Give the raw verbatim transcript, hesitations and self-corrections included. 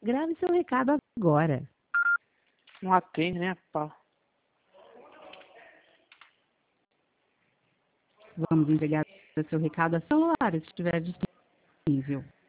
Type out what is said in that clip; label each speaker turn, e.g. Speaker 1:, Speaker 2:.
Speaker 1: Grave seu recado agora.
Speaker 2: Não atende, né, pá?
Speaker 1: Vamos entregar o seu recado a celular, se estiver disponível.